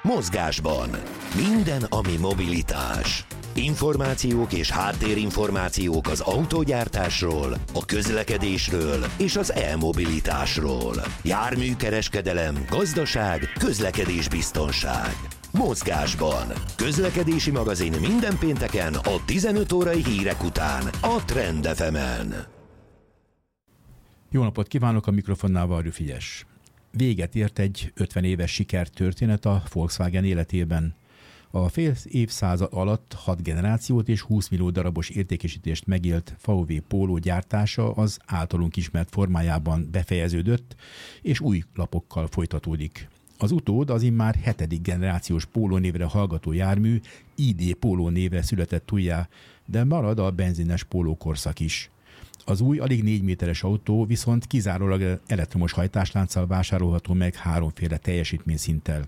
Mozgásban. Minden, ami mobilitás. Információk és háttérinformációk az autógyártásról, a közlekedésről és az e-mobilitásról. Járműkereskedelem, gazdaság, közlekedésbiztonság. Mozgásban. Közlekedési magazin minden pénteken a 15 órai hírek után a Trend FM-en. Jó napot kívánok, a mikrofonnál Varjú Frigyes. Véget ért egy 50 éves sikertörténet a Volkswagen életében. A fél évszázad alatt 6 generációt és 20 millió darabos értékesítést megélt VW Polo gyártása az általunk ismert formájában befejeződött, és új lapokkal folytatódik. Az utód az immár 7. generációs Polo névre hallgató jármű ID Polo névre született újjá, de marad a benzines Polo korszak is. Az új, alig 4 méteres autó viszont kizárólag elektromos hajtáslánccal vásárolható meg 3 teljesítményszinttel.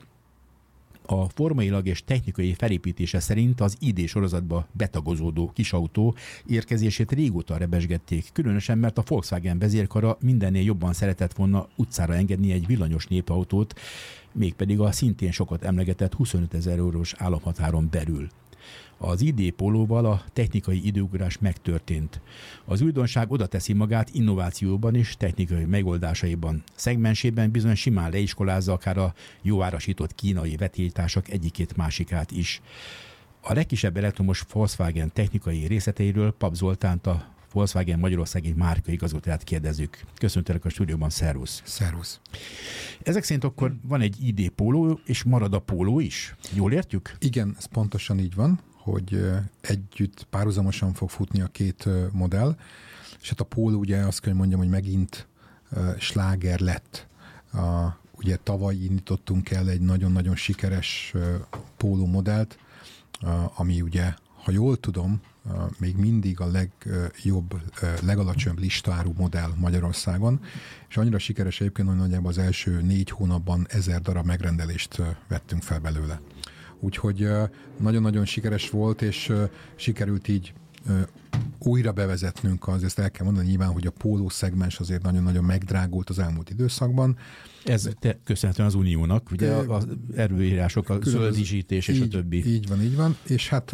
A formailag és technikai felépítése szerint az ID sorozatba betagozódó kisautó érkezését régóta rebesgették, különösen mert a Volkswagen vezérkara mindennél jobban szeretett volna utcára engedni egy villanyos népautót, mégpedig a szintén sokat emlegetett 25 000 eurós államhatáron belül. Az ID Poloval a technikai időugrás megtörtént. Az újdonság oda teszi magát innovációban és technikai megoldásaiban. Szegmensében bizony simán leiskolázza akár a jó árasított kínai vetélytársak egyikét másikát is. A legkisebb elektromos Volkswagen technikai részleteiről Pap Zoltánt, a Volkswagen Magyarországi márkaigazgatóját kérdezzük. Köszöntelek a stúdióban, szervusz! Szervusz! Ezek szerint akkor van egy ID Polo, és marad a Polo is? Jól értjük? Igen, ez pontosan így van, hogy együtt párhuzamosan fog futni a két modell, és hát a Polo ugye azt kell mondjam, hogy megint sláger lett. Ugye tavaly indítottunk el egy nagyon-nagyon sikeres Polo modellt, ami ugye, ha jól tudom, még mindig a legjobb, legalacsonyabb listáru modell Magyarországon, és annyira sikeres egyébként, hogy nagyjából az első 4 hónapban 1000 darab megrendelést vettünk fel belőle. Úgyhogy nagyon-nagyon sikeres volt, és sikerült így újra bevezetnünk, ezt el kell mondani nyilván, hogy a Polo szegmens azért nagyon-nagyon megdrágult az elmúlt időszakban. Ez köszönhetően az Uniónak, ugye az erőírások, a zöldítés és a többi. Így van, és hát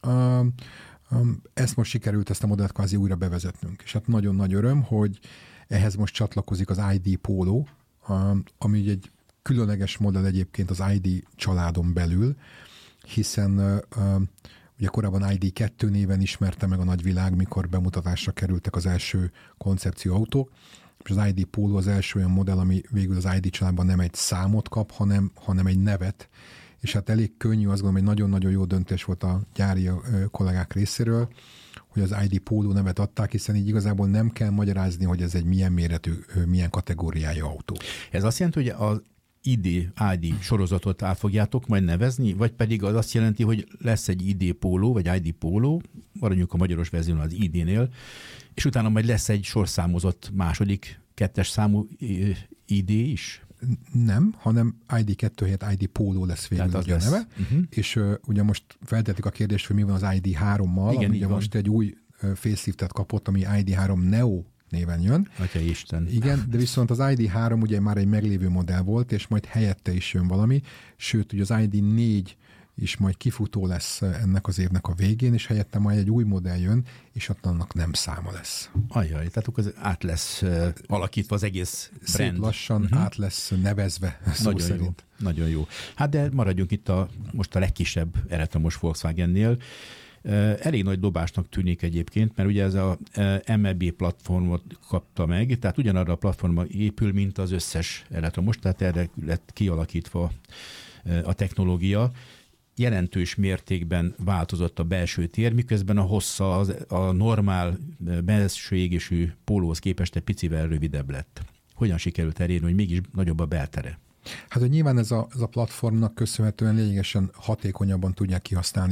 ezt most sikerült, ezt a modellt kvázi újra bevezetnünk. És hát nagyon nagy öröm, hogy ehhez most csatlakozik az ID Polo, ami ugye egy különleges modell egyébként az ID családon belül, hiszen ugye korábban ID2 néven ismerte meg a nagyvilág, mikor bemutatásra kerültek az első koncepcióautók, és az ID Polo az első olyan modell, ami végül az ID családban nem egy számot kap, hanem egy nevet, és hát elég könnyű, azt gondolom, hogy nagyon-nagyon jó döntés volt a gyári kollégák részéről, hogy az ID Polo nevet adták, hiszen így igazából nem kell magyarázni, hogy ez egy milyen méretű, milyen kategóriájú autó. Ez azt jelenti, hogy az ID sorozatot át fogjátok majd nevezni, vagy pedig az azt jelenti, hogy lesz egy ID Polo, vagy ID Polo, maradjunk a magyaros verzión az ID-nél, és utána majd lesz egy sorszámozott második, 2-es számú ID is? Nem, hanem ID2 helyett ID Polo lesz végül a neve, és ugye most feltettük a kérdést, hogy mi van az ID3-mal, ami ugye most egy új faceliftet kapott, ami ID3 Neo néven jön. Atya Isten. Igen, de viszont az ID3 ugye már egy meglévő modell volt, és majd helyette is jön valami, sőt, ugye az ID4 is majd kifutó lesz ennek az évnek a végén, és helyette majd egy új modell jön, és ott annak nem száma lesz. Ajaj, tehát akkor át lesz alakítva az egész brand. Szép lassan át lesz nevezve, szó nagyon szerint. Jó, nagyon jó. Hát de maradjunk itt most a legkisebb elektromos Volkswagennél. Elég nagy dobásnak tűnik egyébként, mert ugye ez a MEB platformot kapta meg, tehát ugyanarra a platformra épül, mint az összes elektromos, tehát erre lett kialakítva a technológia. Jelentős mértékben változott a belső tér, miközben a hossza a normál belső égésű Pólóhoz képest egy picivel rövidebb lett. Hogyan sikerült elérni, hogy mégis nagyobb a beltere? Hát, hogy nyilván ez a platformnak köszönhetően lényegesen hatékonyabban tudják kihasználni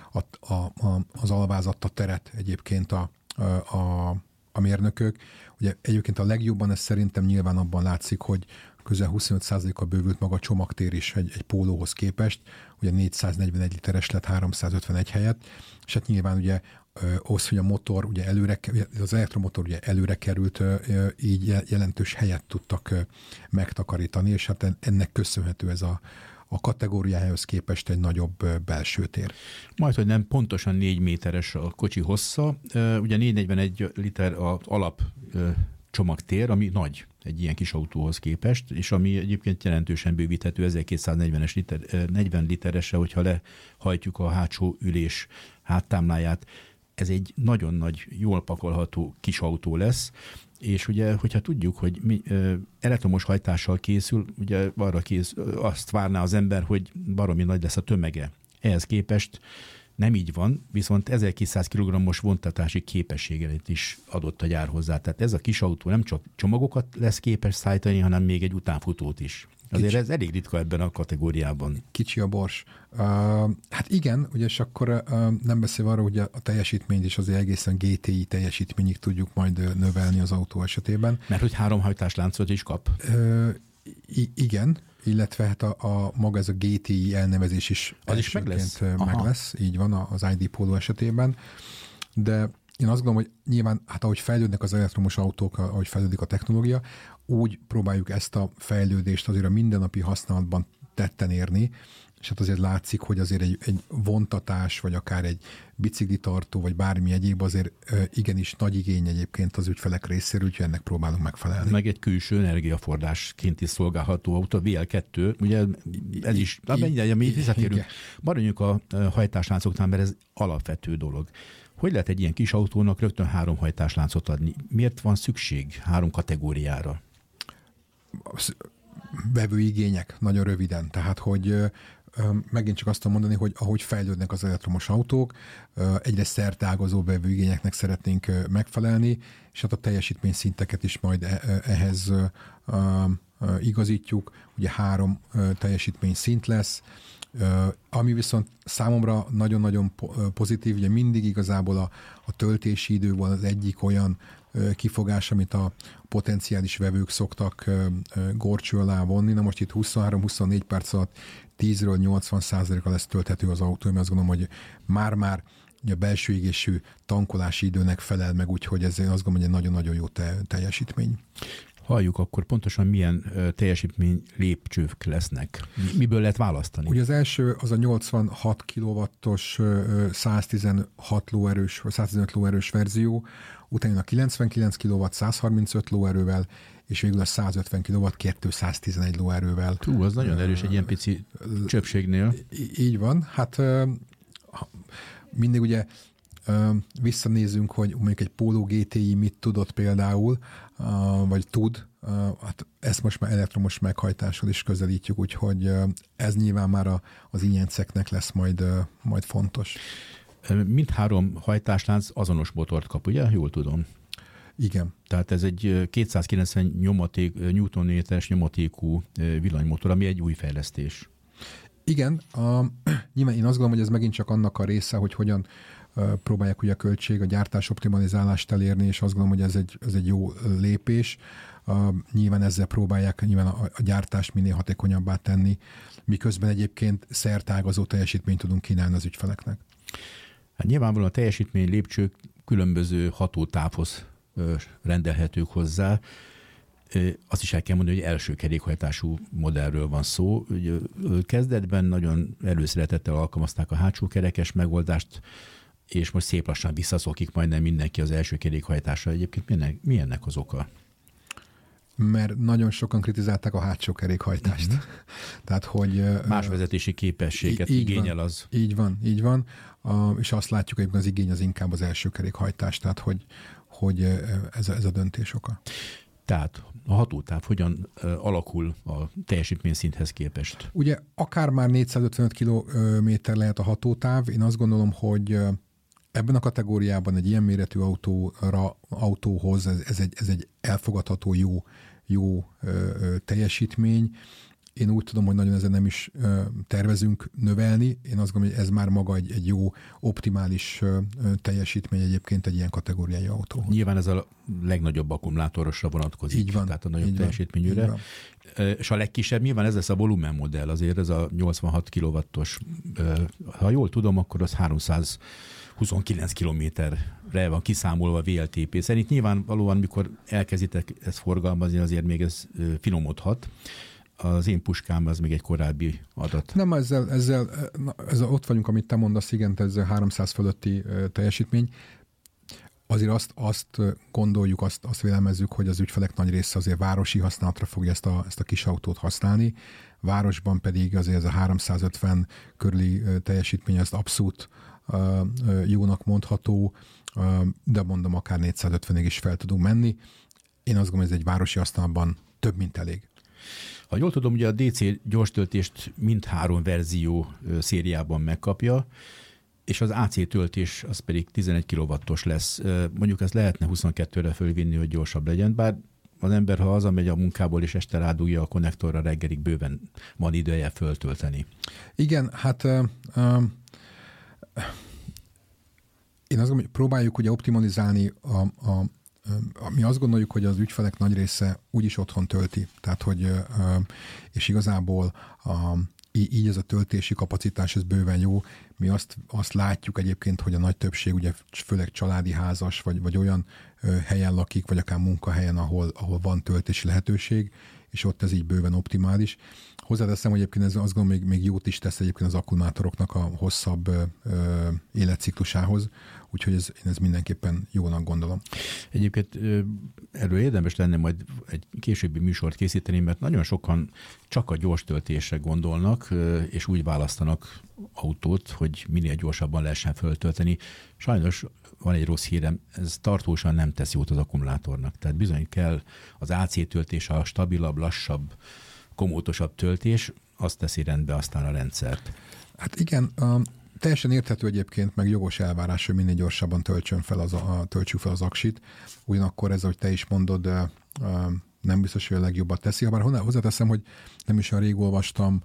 az alvázatta teret egyébként a mérnökök. Ugye egyébként a legjobban ez szerintem nyilván abban látszik, hogy közel 25%-kal bővült maga a csomagtér is egy Pólóhoz képest, ugye 441 literes lett 351 helyett, és hát nyilván ugye az, hogy a motor ugye az elektromotor ugye előre került, így jelentős helyet tudtak megtakarítani, és hát ennek köszönhető ez a kategóriájához képest egy nagyobb belső tér. Majd, hogy nem pontosan 4 méteres a kocsi hossza, ugye 441 liter az alap csomagtér, ami nagy egy ilyen kis autóhoz képest, és ami egyébként jelentősen bővíthető 1240 liter, 40 literesre, hogyha lehajtjuk a hátsó ülés háttámláját. Ez egy nagyon nagy, jól pakolható kis autó lesz, és ugye, hogyha tudjuk, hogy elektromos hajtással készül, ugye arra azt várná az ember, hogy baromi nagy lesz a tömege. Ehhez képest nem így van, viszont 1200 kg-os vontatási képességet is adott a gyár hozzá. Tehát ez a kis autó nem csak csomagokat lesz képes szállítani, hanem még egy utánfutót is. Azért ez elég ritka ebben a kategóriában. Kicsi a bors. Hát igen, ugye, és akkor nem beszélve arról, hogy a teljesítményt is azért egészen GTI teljesítményig tudjuk majd növelni az autó esetében. Mert hogy 3 hajtásláncot is kap? Igen, illetve hát a maga ez a GTI elnevezés is az is meg lesz, így van az ID Polo esetében, de én azt gondolom, hogy nyilván, hát ahogy fejlődnek az elektromos autók, ahogy fejlődik a technológia, úgy próbáljuk ezt a fejlődést azért a mindennapi használatban tetten érni, és hát azért látszik, hogy azért egy vontatás, vagy akár egy biciklitartó, vagy bármi egyéb azért igenis nagy igény egyébként az ügyfelek részéről, úgyhogy ennek próbálunk megfelelni. Meg egy külső energiaforrásként is szolgálható autó, a VL2, ugye ez is, mindegy, mi visszatérünk. Maradjunk a hajtásláncoknál, mert ez alapvető dolog. Hogy lehet egy ilyen kis autónak rögtön 3 hajtásláncot adni? Miért van szükség 3 kategóriára? Vevőigények, nagyon röviden. Tehát, hogy megint csak azt tudom mondani, hogy ahogy fejlődnek az elektromos autók, egyre szerteágazó vevőigényeknek szeretnénk megfelelni, és hát a teljesítményszinteket is majd ehhez igazítjuk. Ugye 3 teljesítményszint lesz, ami viszont számomra nagyon-nagyon pozitív, ugye mindig igazából a töltési idő van az egyik olyan kifogás, amit a potenciális vevők szoktak górcső alá vonni. Na most itt 23-24 perc alatt 10-ről 80%-a lesz tölthető az autó, mert azt gondolom, hogy már a belső égésű tankolási időnek felel meg, úgyhogy ez azt gondolom, hogy egy nagyon-nagyon jó teljesítmény. Halljuk, akkor pontosan milyen teljesítmény lépcsők lesznek? Miből lehet választani? Ugye az első az a 86 kW-os 116 lóerős, vagy 115 lóerős verzió, utána a 99 kW 135 lóerővel, és végül a 150 kW 211 lóerővel. Az nagyon erős egy ilyen pici csöpségnél. Így van. Hát mindig ugye visszanézünk, hogy mondjuk egy Polo GTI mit tudott például, vagy tud, hát ezt most már elektromos meghajtással is közelítjük, úgyhogy ez nyilván már az ingyenceknek lesz majd fontos. Mindhárom hajtáslánc azonos motort kap, ugye? Jól tudom. Igen. Tehát ez egy 290 Newton-méteres nyomatékú villanymotor, ami egy új fejlesztés. Igen. Nyilván én azt gondolom, hogy ez megint csak annak a része, hogy hogyan próbálják ugye a gyártás optimalizálást elérni, és azt gondolom, hogy ez egy jó lépés. Nyilván ezzel próbálják a gyártást minél hatékonyabbá tenni, miközben egyébként szertágazó teljesítményt tudunk kínálni az ügyfeleknek. Hát nyilvánvalóan a teljesítmény lépcsők különböző hatótávhoz rendelhetők hozzá. Azt is el kell mondani, hogy első kerékhajtású modellről van szó. Kezdetben nagyon előszeretettel alkalmazták a hátsó kerekes megoldást, és most szép lassan visszaszokik majdnem mindenki az első kerékhajtásra. Egyébként mi ennek az oka? Mert nagyon sokan kritizálták a hátsó kerékhajtást. Tehát, hogy más vezetési képességet igényel az. Így van. És azt látjuk, hogy az igény az inkább az első kerékhajtás, tehát hogy ez a döntés oka. Tehát a hatótáv hogyan alakul a teljesítményszinthez képest? Ugye akár már 455 km lehet a hatótáv. Én azt gondolom, hogy ebben a kategóriában egy ilyen méretű autóhoz ez egy elfogadható jó teljesítmény. Én úgy tudom, hogy nagyon ezen nem is tervezünk növelni. Én azt gondolom, hogy ez már maga egy jó, optimális teljesítmény egyébként egy ilyen kategóriájú autóhoz. Nyilván ez a legnagyobb akkumulátorosra vonatkozik. Így van. Tehát a nagyobb teljesítményűre. És a legkisebb nyilván ez lesz a volumen modell, azért ez a 86 kW-os. Ha jól tudom, akkor az 329 kilométerre van kiszámolva VLTP szerint. Nyilvánvalóan, mikor elkezditek ezt forgalmazni, azért még ez finomodhat. az én puskám az még egy korábbi adat. Nem, ezzel ott vagyunk, amit te mondasz, igen, ez 300 fölötti teljesítmény. Azért azt gondoljuk, azt vélemezzük, hogy az ügyfelek nagy része azért városi használatra fogja ezt a kis autót használni. Városban pedig azért ez a 350 körüli teljesítmény az abszolút jónak mondható, de mondom, akár 450-ig is fel tudunk menni. Én azt gondolom, hogy ez egy városi használatban több, mint elég. Ha jól tudom, ugye a DC gyorstöltést mindhárom verzió szériában megkapja, és az AC töltés az pedig 11 kW-os lesz. Mondjuk ezt lehetne 22-re fölvinni, hogy gyorsabb legyen, bár az ember, ha hazamegy a munkából, és este rádugja a konnektorra, reggelig bőven van ideje föltölteni. Igen, hát én azt gondolom, hogy próbáljuk ugye optimalizálni mi azt gondoljuk, hogy az ügyfelek nagy része úgyis otthon tölti, tehát hogy, és igazából így ez a töltési kapacitás, ez bőven jó. Mi azt látjuk egyébként, hogy a nagy többség ugye főleg családi házas, vagy olyan helyen lakik, vagy akár munkahelyen, ahol van töltési lehetőség, és ott ez így bőven optimális. Hozzáteszem, hogy egyébként ez azt gondolom, még jót is tesz egyébként az akkumulátoroknak a hosszabb életciklusához, úgyhogy ez mindenképpen jónak gondolom. Egyébként erről érdemes lenne majd egy későbbi műsort készíteni, mert nagyon sokan csak a gyors töltésre gondolnak, és úgy választanak autót, hogy minél gyorsabban lehessen föltölteni. Sajnos van egy rossz hírem, ez tartósan nem tesz jót az akkumulátornak. Tehát bizony kell az AC töltés, a stabilabb, lassabb, komótosabb töltés, azt teszi rendbe aztán a rendszert. Hát igen, teljesen érthető egyébként, meg jogos elvárás, hogy minél gyorsabban töltsük fel az aksit. Ugyanakkor ez, ahogy te is mondod, nem biztos, hogy a legjobbat teszi. Habár hozzáteszem, hogy nem is olyan rég olvastam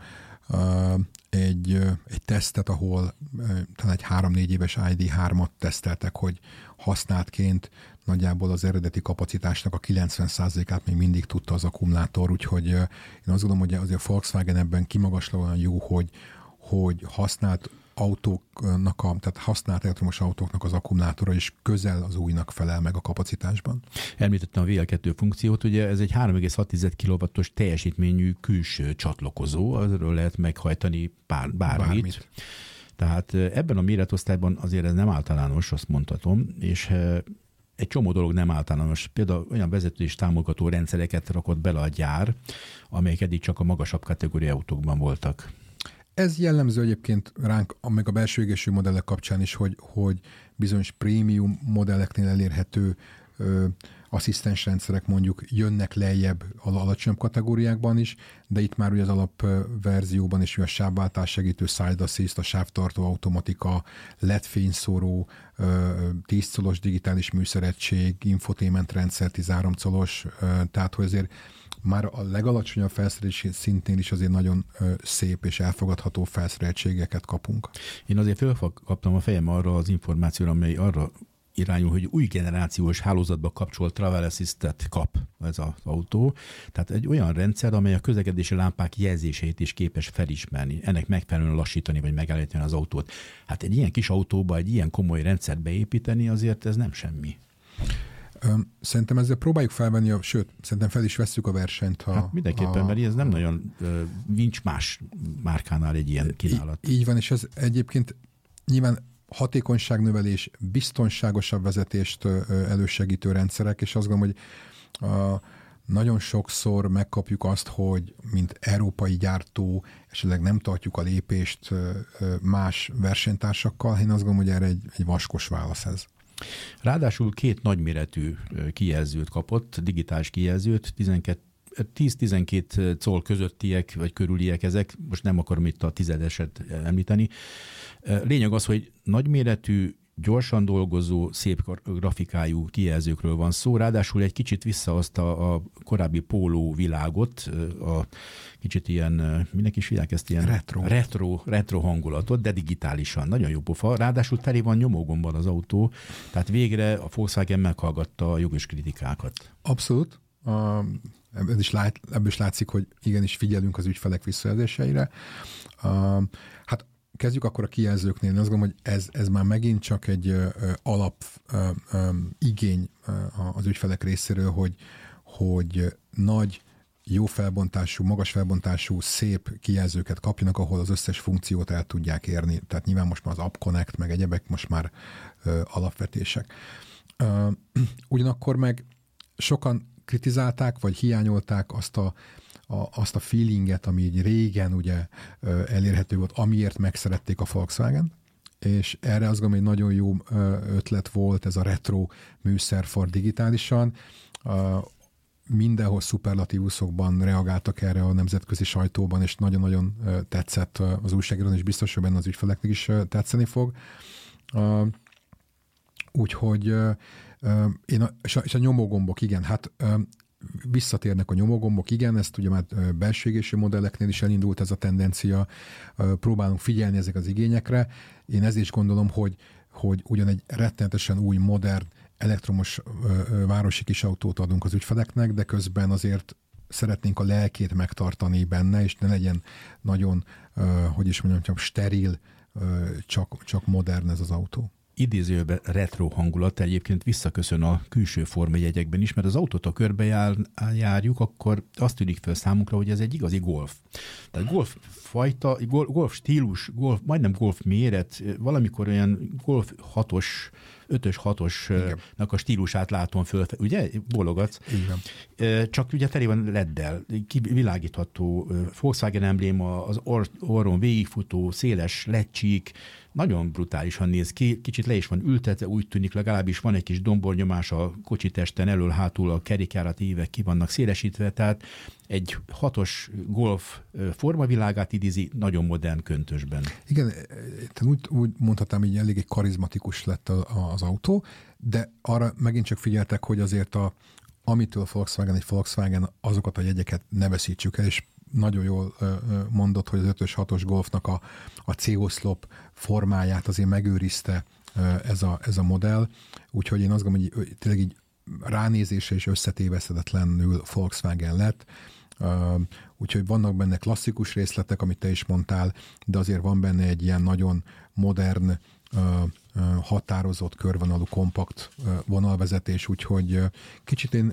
egy tesztet, ahol talán egy 3-4 éves ID3-at teszteltek, hogy használtként nagyjából az eredeti kapacitásnak a 90%-át még mindig tudta az akkumulátor, úgyhogy én azt gondolom, hogy azért a Volkswagen ebben kimagaslóan jó, hogy használt autóknak, tehát használt elektromos autóknak az akkumulátora is közel az újnak felel meg a kapacitásban. Említettem a VL2 funkciót, ugye ez egy 3,6 kW-os teljesítményű külső csatlakozó, azról lehet meghajtani bármit. Tehát ebben a méretosztályban azért ez nem általános, azt mondhatom, és egy csomó dolog nem általános. Például olyan vezető és támogató rendszereket rakott bele a gyár, amelyek eddig csak a magasabb kategóriai autókban voltak. Ez jellemző egyébként ránk, meg a belső égésű modellek kapcsán is, hogy bizonyos prémium modelleknél elérhető asszisztens rendszerek mondjuk jönnek lejjebb az alacsonyabb kategóriákban is, de itt már ugye az alapverzióban is a sávváltás segítő side assist, a sávtartó automatika, LED fényszóró, 10 colos digitális műszeregység, infotainment rendszer 13 colos, tehát hogy azért már a legalacsonyabb felszerelési szintnél is azért nagyon szép és elfogadható felszereltségeket kapunk. Én azért fölkaptam a fejem arra az információra, amely arra irányul, hogy új generációs hálózatba kapcsolt Travel Assistet kap ez az autó. Tehát egy olyan rendszer, amely a közlekedési lámpák jelzéseit is képes felismerni, ennek megfelelően lassítani vagy megállítani az autót. Hát egy ilyen kis autóba egy ilyen komoly rendszert beépíteni, azért ez nem semmi. Szerintem ezzel próbáljuk felvenni, sőt, szerintem fel is vesszük a versenyt. Hát mindenképpen, mert ez nem nagyon, nincs más márkánál egy ilyen kínálat. Így van, és ez egyébként nyilván hatékonyságnövelés, biztonságosabb vezetést elősegítő rendszerek, és azt gondolom, hogy nagyon sokszor megkapjuk azt, hogy mint európai gyártó esetleg nem tartjuk a lépést más versenytársakkal. Én azt gondolom, hogy erre egy vaskos válasz ez. Ráadásul 2 nagyméretű kijelzőt kapott, digitális kijelzőt, 10-12 coll közöttiek, vagy körüliek ezek, most nem akarom itt a tizedeset említeni. Lényeg az, hogy nagyméretű, gyorsan dolgozó, szép grafikájú kijelzőkről van szó, ráadásul egy kicsit visszahozta a korábbi póló világot, a kicsit ilyen, minek is hívják ezt, ilyen retro hangulatot, de digitálisan, nagyon jó pofa, ráadásul teli van nyomógombbal az autó, tehát végre a Volkswagen meghallgatta a jogos kritikákat. Abszolút. Ebből is látszik, hogy igenis figyelünk az ügyfelek visszajelzéseire. Hát kezdjük akkor a kijelzőknél. Én azt gondolom, hogy ez már megint csak egy alap igény az ügyfelek részéről, hogy nagy jó felbontású, magas felbontású, szép kijelzőket kapjanak, ahol az összes funkciót el tudják érni. Tehát nyilván most már az App Connect, meg egyebek most már alapvetések. Ugyanakkor meg sokan kritizálták, vagy hiányolták azt a feelinget, ami így régen ugye elérhető volt, amiért megszerették a Volkswagen, és erre azt gondolom, hogy nagyon jó ötlet volt ez a retro műszerfar digitálisan. Mindenhol szuperlatívuszokban reagáltak erre a nemzetközi sajtóban, és nagyon-nagyon tetszett az újságírón, és biztos, hogy benne az ügyfeleknek is tetszeni fog. Úgyhogy és a nyomógombok, igen, hát visszatérnek a nyomógombok, igen, ezt ugye már belső égésű modelleknél is elindult ez a tendencia, próbálunk figyelni ezek az igényekre. Én ezért is gondolom, hogy ugyan egy rettenetesen új, modern, elektromos városi kisautót adunk az ügyfeleknek, de közben azért szeretnénk a lelkét megtartani benne, és ne legyen nagyon, hogy is mondjam, steril, csak modern ez az autó. Idézőben retro hangulat egyébként visszaköszön a külső formajegyekben is, mert az autót, ha körbejárjuk, akkor azt tűnik fel számunkra, hogy ez egy igazi Golf. Tehát Golf fajta, Golf stílus, majdnem Golf méret, valamikor olyan Golf 6-os, 5-ös, 6-osnak a stílusát látom föl, ugye? Bólogatsz. Igen. Csak ugye teli van LED-del, világítható Volkswagen embléma, az orron végigfutó, széles LED-csík, nagyon brutálisan néz ki, kicsit le is van ültetve, úgy tűnik, legalábbis van egy kis dombornyomás a kocsitesten, elől-hátul a kerékjárati évek ki vannak szélesítve, tehát egy 6-os Golf formavilágát idézi nagyon modern köntösben. Igen, úgy mondhatnám, hogy eléggé karizmatikus lett az autó, de arra megint csak figyeltek, hogy azért amitől egy Volkswagen, azokat a jegyeket ne veszítsük el, és nagyon jól mondott, hogy az 5-ös, 6-os Golfnak a C-oszlop formáját azért megőrizte ez a modell, úgyhogy én azt gondolom, hogy tényleg így ránézése és összetéveszthetetlenül Volkswagen lett, úgyhogy vannak benne klasszikus részletek, amit te is mondtál, de azért van benne egy ilyen nagyon modern, határozott, körvonalú, kompakt vonalvezetés, úgyhogy kicsit én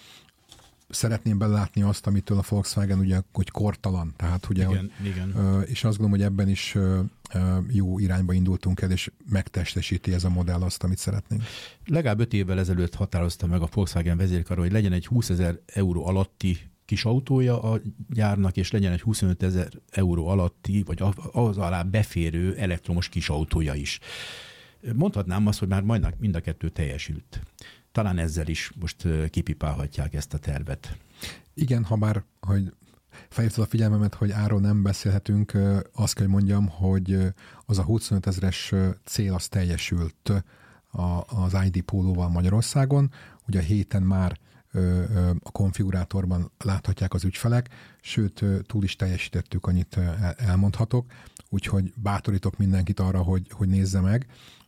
szeretném belátni azt, amitől a Volkswagen ugye, hogy kortalan, tehát ugye, igen. És azt gondolom, hogy ebben is jó irányba indultunk el, és megtestesíti ez a modell azt, amit szeretnénk. Legalább 5 évvel ezelőtt határozta meg a Volkswagen vezérkara, hogy legyen egy 20 000 euró alatti kis autója a gyárnak, és legyen egy 25 000 euró alatti, vagy az alá beférő elektromos kis autója is. Mondhatnám azt, hogy már majdnem mind a kettő teljesült. Talán ezzel is most kipipálhatják ezt a tervet. Igen, ha bár, hogy felhívtad a figyelmemet, hogy áról nem beszélhetünk, azt kell, hogy mondjam, hogy az a 25 000-es cél az teljesült az ID Pólóval Magyarországon. Ugye a héten már a konfigurátorban láthatják az ügyfelek, sőt, túl is teljesítettük, annyit elmondhatok, úgyhogy bátorítok mindenkit arra, hogy nézze meg.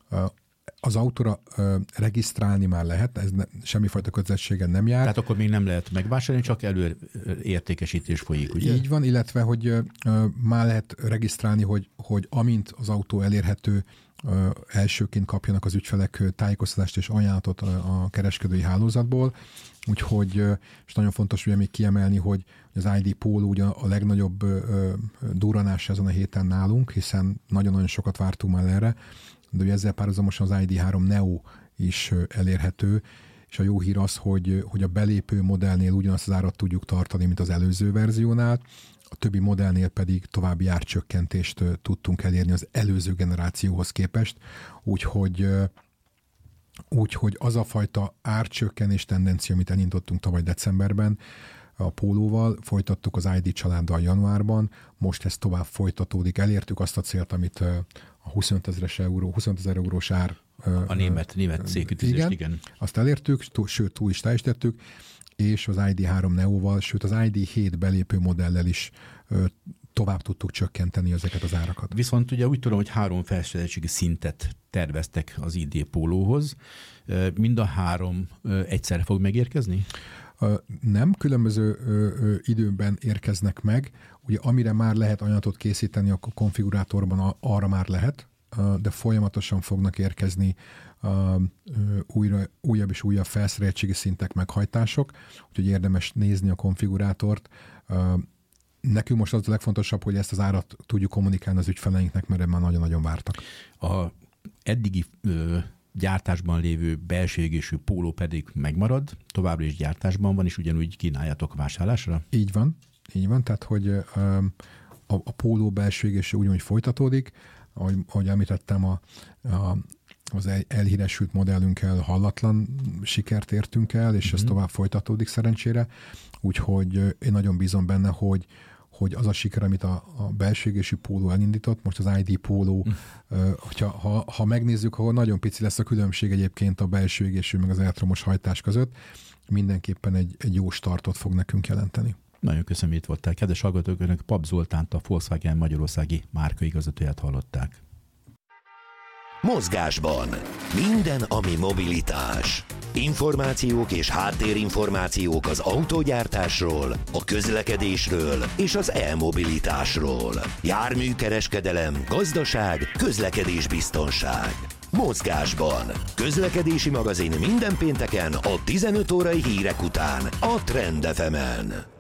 Az autóra regisztrálni már lehet, ez semmifajta kötelezettségen nem jár. Tehát akkor még nem lehet megvásárolni, csak előértékesítés folyik, ugye? Így van, illetve, hogy már lehet regisztrálni, hogy amint az autó elérhető, elsőként kapjanak az ügyfelek tájékoztatást és ajánlatot a kereskedői hálózatból. Úgyhogy, és nagyon fontos ugye még kiemelni, hogy az ID Polo ugye a legnagyobb durranás ezen a héten nálunk, hiszen nagyon-nagyon sokat vártunk már erre, de ugye ezzel párhuzamosan az ID3 Neo is elérhető, és a jó hír az, hogy a belépő modellnél ugyanazt az árat tudjuk tartani, mint az előző verziónál, a többi modellnél pedig további árcsökkentést tudtunk elérni az előző generációhoz képest, úgyhogy az a fajta árcsökkenés tendencia, amit elindítottunk tavaly decemberben a Pólóval, folytattuk az ID családdal januárban, most ez tovább folytatódik. Elértük azt a célt, amit a 25 000 eurós ár. A német célkitűzést, igen. Azt elértük, sőt túl is teljesítettük, és az ID3 Neo-val, sőt az ID7 belépő modellel is tovább tudtuk csökkenteni ezeket az árakat. Viszont ugye úgy tudom, hogy 3 felsőségi szintet terveztek az ID Pólóhoz. Mind a 3 egyszerre fog megérkezni? Nem, különböző időben érkeznek meg. Ugye amire már lehet ajánlatot készíteni a konfigurátorban, arra már lehet. de folyamatosan fognak érkezni újabb és újabb felszereltségi szintek, meghajtások, úgyhogy érdemes nézni a konfigurátort. Nekünk most az a legfontosabb, hogy ezt az árat tudjuk kommunikálni az ügyfeleinknek, mert már nagyon-nagyon vártak. A eddigi gyártásban lévő belső égésű póló pedig megmarad, továbbra is gyártásban van, és ugyanúgy kínáljátok vásárlásra? Így van, tehát hogy a póló belső égésű ugyanúgy folytatódik, ahogy említettem, az elhíresült modellünkkel hallatlan sikert értünk el, és ez tovább folytatódik szerencsére, úgyhogy én nagyon bízom benne, hogy az a siker, amit a belső égésű póló elindított, most az ID póló, ha megnézzük, ahol nagyon pici lesz a különbség egyébként a belső égésű meg az elektromos hajtás között, mindenképpen egy jó startot fog nekünk jelenteni. Nagyon köszönöm, hogy itt voltál. Kedves hallgatók, önök Pap Zoltánt, a Volkswagen magyarországi márkaigazgatóját hallották. Mozgásban. Minden, ami mobilitás. Információk és háttérinformációk az autógyártásról, a közlekedésről és az e-mobilitásról. Járműkereskedelem, gazdaság, közlekedésbiztonság. Mozgásban. Közlekedési magazin minden pénteken a 15 órai hírek után a Trend FM-en.